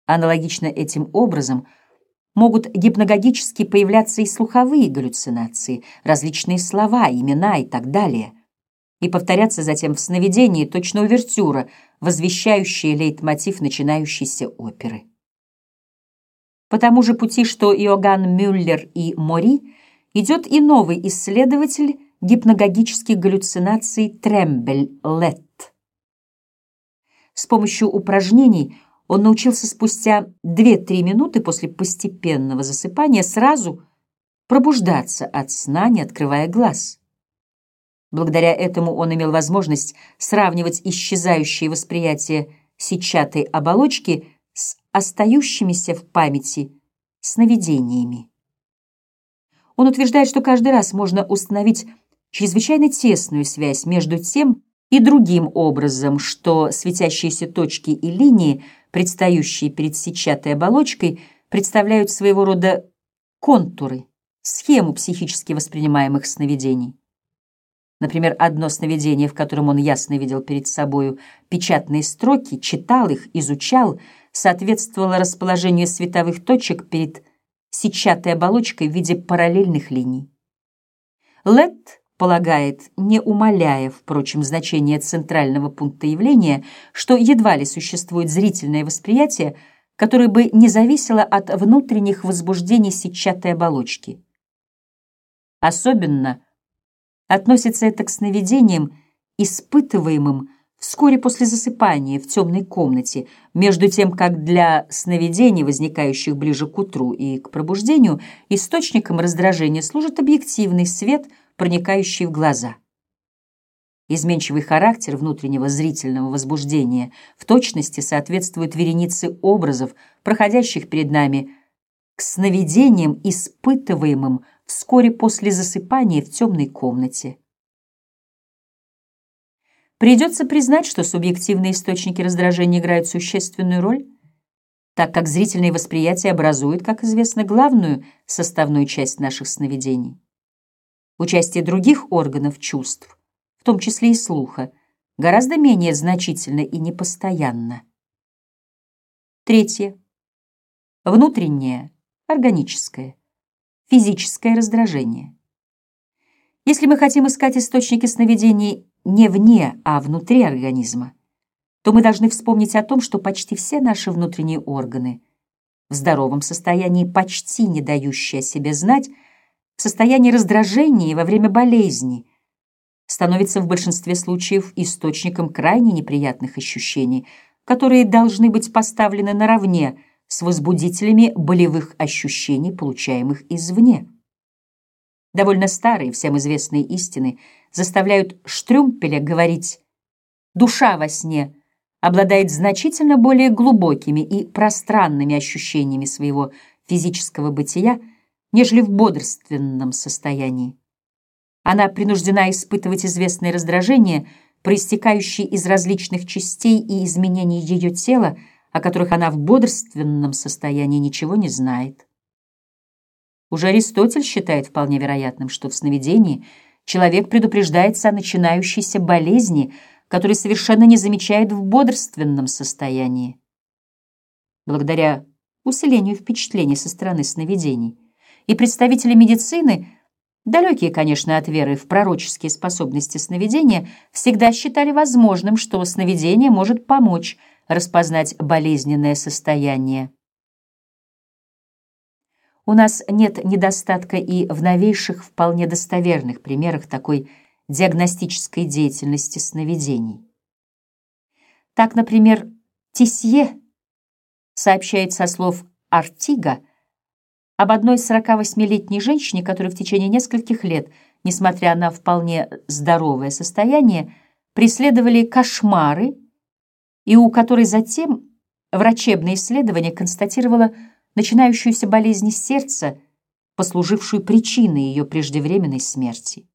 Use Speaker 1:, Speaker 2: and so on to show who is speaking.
Speaker 1: Аналогично этим образом могут гипногогически появляться и слуховые галлюцинации, различные слова, имена и так далее, и повторяться затем в сновидении точно увертюра, возвещающая лейтмотив начинающейся оперы. По тому же пути, что Иоганн Мюллер и Мори, идет и новый исследователь гипногогических галлюцинаций Трембель-Летт. С помощью упражнений он научился спустя 2-3 минуты после постепенного засыпания сразу пробуждаться от сна, не открывая глаз. Благодаря этому он имел возможность сравнивать исчезающее восприятие сетчатой оболочки с остающимися в памяти сновидениями. Он утверждает, что каждый раз можно установить чрезвычайно тесную связь между тем и другим образом, что светящиеся точки и линии, предстающие перед сетчатой оболочкой, представляют своего рода контуры, схему психически воспринимаемых сновидений. Например, одно сновидение, в котором он ясно видел перед собою печатные строки, читал их, изучал, соответствовало расположению световых точек перед сетчатой оболочкой в виде параллельных линий. Летт полагает, не умаляя, впрочем, значение центрального пункта явления, что едва ли существует зрительное восприятие, которое бы не зависело от внутренних возбуждений сетчатой оболочки. Особенно относится это к сновидениям, испытываемым вскоре после засыпания в темной комнате, между тем как для сновидений, возникающих ближе к утру и к пробуждению, источником раздражения служит объективный свет, проникающий в глаза. Изменчивый характер внутреннего зрительного возбуждения в точности соответствует веренице образов, проходящих перед нами, к сновидениям, испытываемым вскоре после засыпания в темной комнате. Придется признать, что субъективные источники раздражения играют существенную роль, так как зрительное восприятие образует, как известно, главную составную часть наших сновидений. Участие других органов чувств, в том числе и слуха, гораздо менее значительно и непостоянно. Третье. Внутреннее, органическое, физическое раздражение. Если мы хотим искать источники сновидений не вне, а внутри организма, то мы должны вспомнить о том, что почти все наши внутренние органы в здоровом состоянии, почти не дающие о себе знать, в состоянии раздражения во время болезни, становятся в большинстве случаев источником крайне неприятных ощущений, которые должны быть поставлены наравне с возбудителями болевых ощущений, получаемых извне. Довольно старые, всем известные истины заставляют Штрюмпеля говорить: «Душа во сне обладает значительно более глубокими и пространными ощущениями своего физического бытия, нежели в бодрственном состоянии. Она принуждена испытывать известные раздражения, проистекающие из различных частей и изменений ее тела, о которых она в бодрственном состоянии ничего не знает». Уже Аристотель считает вполне вероятным, что в сновидении человек предупреждается о начинающейся болезни, которую совершенно не замечает в бодрственном состоянии. Благодаря усилению впечатлений со стороны сновидений и представители медицины, далекие, конечно, от веры в пророческие способности сновидения, всегда считали возможным, что сновидение может помочь распознать болезненное состояние. У нас нет недостатка и в новейших, вполне достоверных примерах такой диагностической деятельности сновидений. Так, например, Тисье сообщает со слов Артига об одной 48-летней женщине, которая в течение нескольких лет, несмотря на вполне здоровое состояние, преследовали кошмары, и у которой затем врачебное исследование констатировало начинающуюся болезнь сердца, послужившую причиной ее преждевременной смерти.